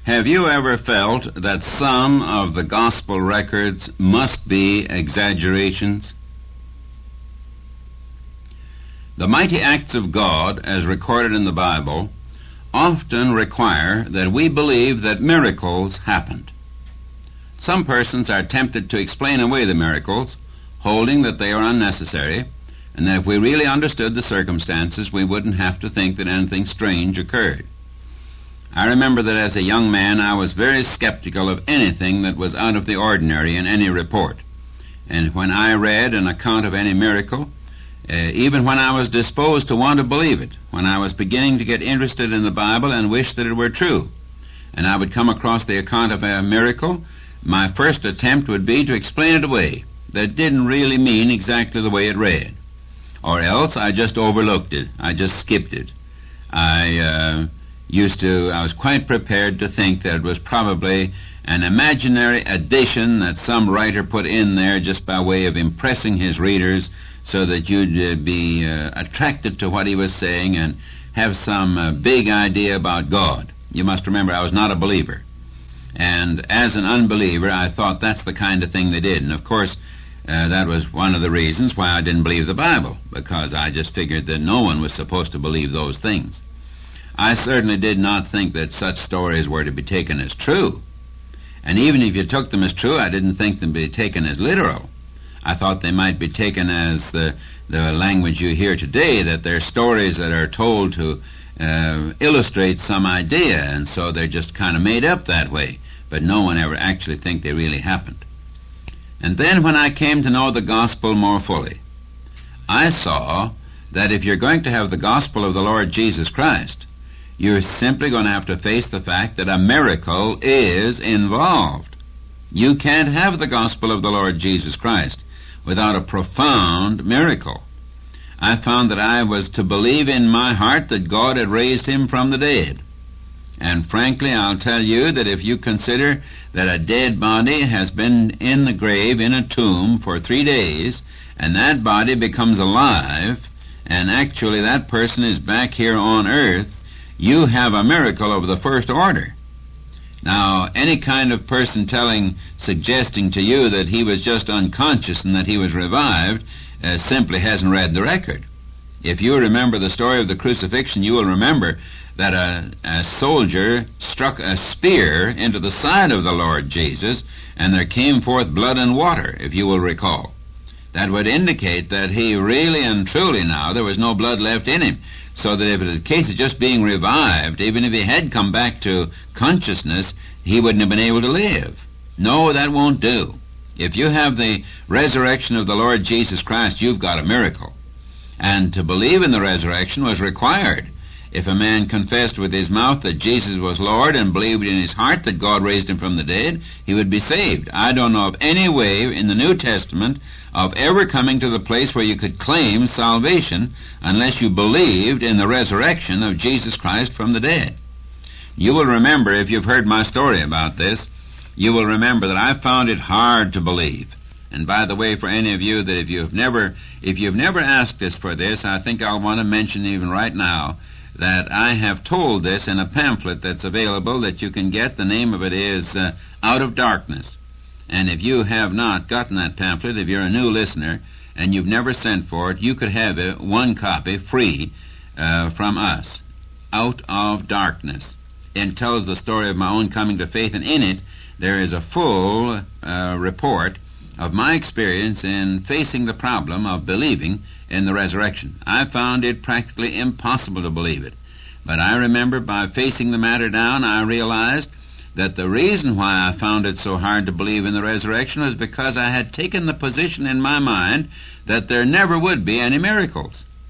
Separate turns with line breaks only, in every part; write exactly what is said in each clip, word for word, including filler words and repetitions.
Have you ever felt that some of the gospel records must be exaggerations? The mighty acts of God, as recorded in the Bible, often require that we believe that miracles happened. Some persons are tempted to explain away the miracles, holding that they are unnecessary, and that if we really understood the circumstances, we wouldn't have to think that anything strange occurred. I remember that as a young man I was very skeptical of anything that was out of the ordinary in any report. And when I read an account of any miracle, uh, even when I was disposed to want to believe it, when I was beginning to get interested in the Bible and wish that it were true, and I would come across the account of a miracle, my first attempt would be to explain it away, that it didn't really mean exactly the way it read. Or else I just overlooked it. I just skipped it. I uh, used to, I was quite prepared to think that it was probably an imaginary addition that some writer put in there just by way of impressing his readers so that you'd uh, be uh, attracted to what he was saying and have some uh, big idea about God. You must remember I was not a believer. And as an unbeliever, I thought that's the kind of thing they did. And of course, uh, that was one of the reasons why I didn't believe the Bible, because I just figured that no one was supposed to believe those things. I certainly did not think that such stories were to be taken as true. And even if you took them as true, I didn't think them to be taken as literal. I thought they might be taken as the, the language you hear today, that they're stories that are told to uh, illustrate some idea, and so they're just kind of made up that way. But no one ever actually think they really happened. And then when I came to know the gospel more fully, I saw that if you're going to have the gospel of the Lord Jesus Christ, you're simply going to have to face the fact that a miracle is involved. You can't have the gospel of the Lord Jesus Christ without a profound miracle. I found that I was to believe in my heart that God had raised him from the dead. And frankly, I'll tell you that if you consider that a dead body has been in the grave, in a tomb, for three days, and that body becomes alive, and actually that person is back here on earth, you have a miracle of the first order. Now, any kind of person telling, suggesting to you that he was just unconscious and that he was revived, uh, simply hasn't read the record. If you remember the story of the crucifixion, you will remember that a, a soldier struck a spear into the side of the Lord Jesus, and there came forth blood and water, if you will recall. That would indicate that he really and truly now, there was no blood left in him, so that if it was a case of just being revived, even if he had come back to consciousness, he wouldn't have been able to live. No, that won't do. If you have the resurrection of the Lord Jesus Christ, you've got a miracle. And to believe in the resurrection was required. If a man confessed with his mouth that Jesus was Lord and believed in his heart that God raised him from the dead, he would be saved. I don't know of any way in the New Testament of ever coming to the place where you could claim salvation unless you believed in the resurrection of Jesus Christ from the dead. You will remember, if you've heard my story about this, you will remember that I found it hard to believe. And by the way, for any of you that if you've never, if you've never asked us for this, I think I'll want to mention even right now that I have told this in a pamphlet that's available that you can get. The name of it is uh, Out of Darkness. And if you have not gotten that pamphlet, if you're a new listener and you've never sent for it, you could have it, one copy free uh, from us. Out of Darkness. It tells the story of my own coming to faith, and in it there is a full uh, report of my experience in facing the problem of believing in the resurrection. I found it practically impossible to believe it. But I remember by facing the matter down, I realized that the reason why I found it so hard to believe in the resurrection was because I had taken the position in my mind that there never would be any miracles.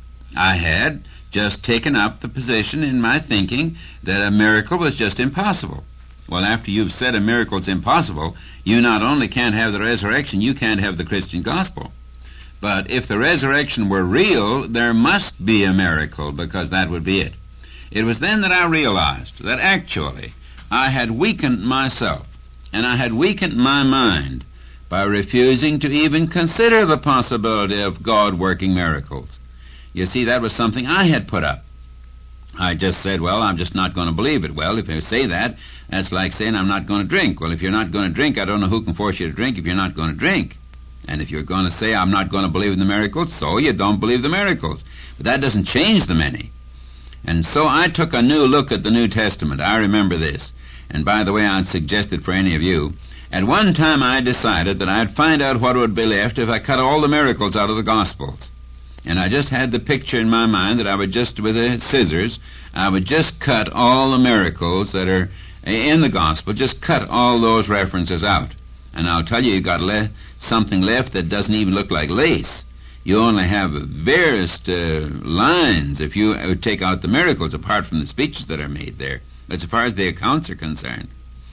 I had just taken up the position in my thinking that a miracle was just impossible. Well, after you've said a miracle's impossible, you not only can't have the resurrection, you can't have the Christian gospel. But if the resurrection were real, there must be a miracle, because that would be it. It was then that I realized that actually I had weakened myself, and I had weakened my mind by refusing to even consider the possibility of God working miracles. You see, that was something I had put up. I just said, well, I'm just not going to believe it. Well, if you say that, that's like saying I'm not going to drink. Well, if you're not going to drink, I don't know who can force you to drink if you're not going to drink. And if you're going to say I'm not going to believe in the miracles, so you don't believe the miracles. But that doesn't change them any. And so I took a new look at the New Testament. I remember this. And by the way, I'd suggest it for any of you. At one time I decided that I'd find out what would be left if I cut all the miracles out of the Gospels. And I just had the picture in my mind that I would just, with the scissors, I would just cut all the miracles that are in the Gospel, just cut all those references out. And I'll tell you, you've got le- something left that doesn't even look like lace. You only have various uh, lines if you uh, take out the miracles, apart from the speeches that are made there. But as far as the accounts are concerned.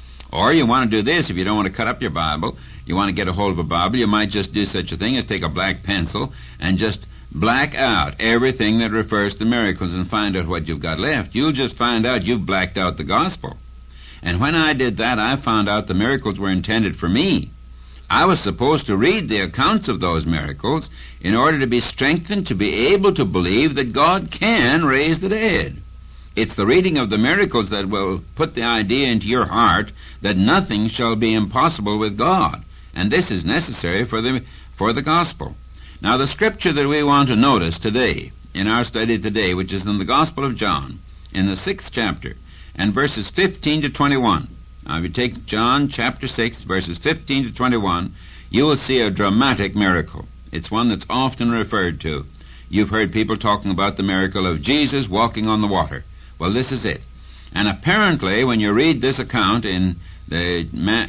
Or you want to do this, if you don't want to cut up your Bible, you want to get a hold of a Bible, you might just do such a thing as take a black pencil and just black out everything that refers to miracles and find out what you've got left. You'll just find out you've blacked out the Gospel. And when I did that, I found out the miracles were intended for me. I was supposed to read the accounts of those miracles in order to be strengthened to be able to believe that God can raise the dead. It's the reading of the miracles that will put the idea into your heart that nothing shall be impossible with God. And this is necessary for the, for the Gospel. Now, the scripture that we want to notice today, in our study today, which is in the Gospel of John, in the sixth chapter, and verses fifteen to twenty-one. Now, if you take John chapter six, verses fifteen to twenty-one, you will see a dramatic miracle. It's one that's often referred to. You've heard people talking about the miracle of Jesus walking on the water. Well, this is it. And apparently, when you read this account in the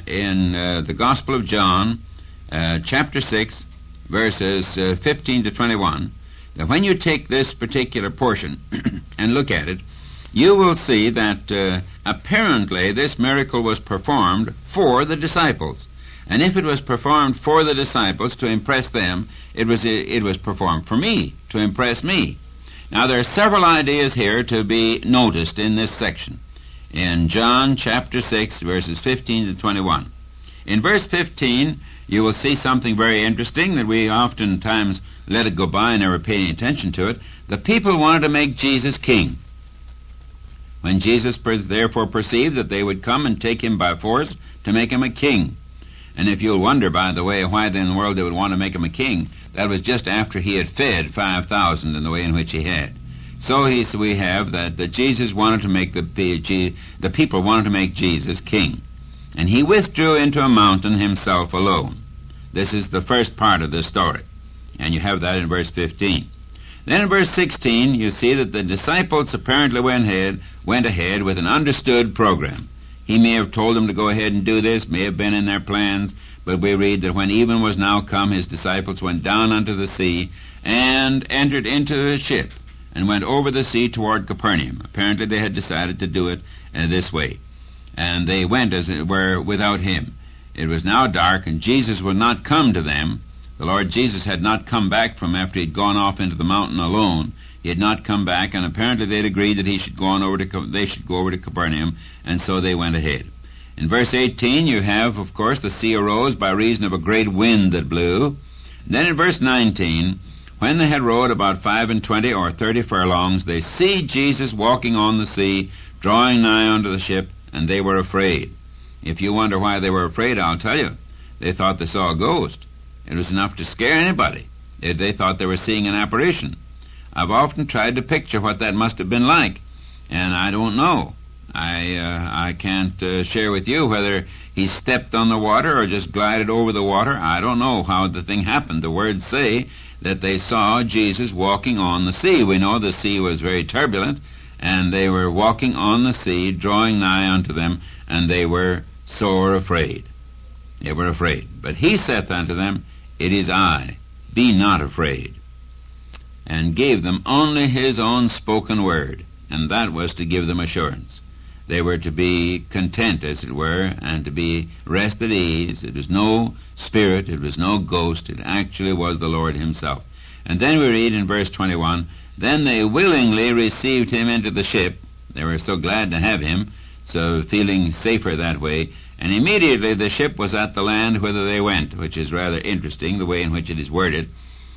in uh, the Gospel of John, uh, chapter six, verses uh, fifteen to twenty-one, that when you take this particular portion and look at it, you will see that uh, apparently this miracle was performed for the disciples. And if it was performed for the disciples to impress them, it was it was performed for me, to impress me. Now, there are several ideas here to be noticed in this section. In John chapter six, verses fifteen to twenty-one. In verse fifteen, you will see something very interesting that we oftentimes let it go by and never pay any attention to it. The people wanted to make Jesus king. When Jesus therefore perceived that they would come and take him by force to make him a king. And if you'll wonder, by the way, why then in the world they would want to make him a king, that was just after he had fed five thousand in the way in which he had. So he, so we have that, that Jesus wanted to make the, the, the people wanted to make Jesus king. And he withdrew into a mountain himself alone. This is the first part of this story. And you have that in verse fifteen. Then in verse sixteen, you see that the disciples apparently went ahead, went ahead with an understood program. He may have told them to go ahead and do this, may have been in their plans, but we read that when even was now come, his disciples went down unto the sea and entered into a ship and went over the sea toward Capernaum. Apparently they had decided to do it uh, this way. And they went, as it were, without him. It was now dark, and Jesus would not come to them. The Lord Jesus had not come back from after he'd gone off into the mountain alone. He had not come back, and apparently they'd agreed that he should go on over to they should go over to Capernaum, and so they went ahead. In verse eighteen, you have, of course, the sea arose by reason of a great wind that blew. And then in verse nineteen, when they had rowed about five and twenty or thirty furlongs, they see Jesus walking on the sea, drawing nigh unto the ship, and they were afraid. If you wonder why they were afraid, I'll tell you. They thought they saw a ghost. It was enough to scare anybody. They, they thought they were seeing an apparition. I've often tried to picture what that must have been like, and I don't know. I uh, I can't uh, share with you whether he stepped on the water or just glided over the water. I don't know how the thing happened. The words say that they saw Jesus walking on the sea. We know the sea was very turbulent, and they were walking on the sea, drawing nigh unto them, and they were sore afraid. They were afraid. But he saith unto them, It is I, be not afraid. And gave them only his own spoken word, and that was to give them assurance. They were to be content, as it were, and to be rest at ease. It was no spirit, it was no ghost, it actually was the Lord himself. And then we read in verse twenty-one, Then they willingly received him into the ship. They were so glad to have him, so feeling safer that way. And immediately the ship was at the land whither they went, which is rather interesting, the way in which it is worded.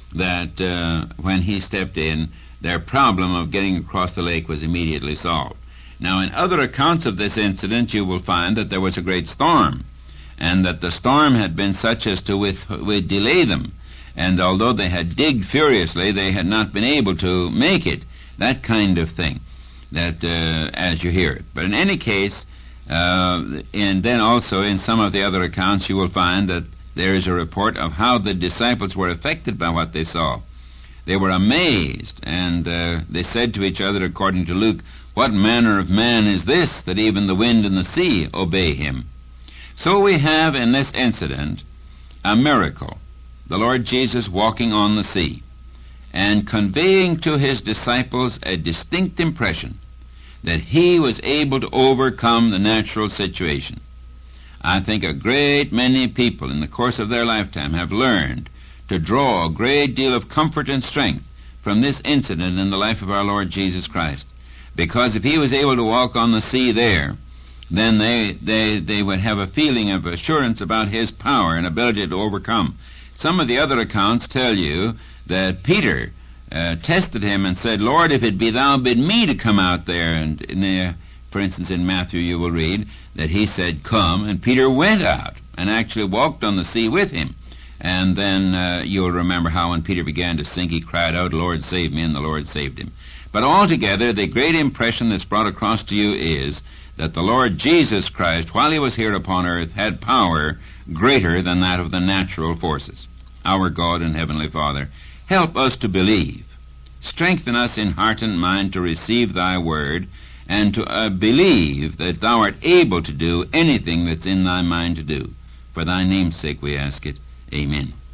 that uh, when he stepped in, their problem of getting across the lake was immediately solved. Now, in other accounts of this incident, you will find that there was a great storm, and that the storm had been such as to with, with delay them. And although they had digged furiously, they had not been able to make it. That kind of thing, that uh, as you hear it. But in any case, uh, and then also in some of the other accounts, you will find that there is a report of how the disciples were affected by what they saw. They were amazed, and uh, they said to each other, according to Luke, "What manner of man is this, that even the wind and the sea obey him?" So we have in this incident a miracle, the Lord Jesus walking on the sea, and conveying to his disciples a distinct impression that he was able to overcome the natural situation. I think a great many people in the course of their lifetime have learned to draw a great deal of comfort and strength from this incident in the life of our Lord Jesus Christ. Because if he was able to walk on the sea there, then they, they, they would have a feeling of assurance about his power and ability to overcome. Some of the other accounts tell you that Peter uh, tested him and said, "Lord, if it be thou, bid me to come out there." And in the, for instance, in Matthew you will read that he said, "Come," and Peter went out and actually walked on the sea with him. And then uh, you'll remember how when Peter began to sink, he cried out, "Lord, save me," and the Lord saved him. But altogether, the great impression that's brought across to you is that the Lord Jesus Christ, while he was here upon earth, had power greater than that of the natural forces. Our God and Heavenly Father, help us to believe. Strengthen us in heart and mind to receive thy word, and to uh, believe that thou art able to do anything that's in thy mind to do. For thy name's sake we ask it. Amen.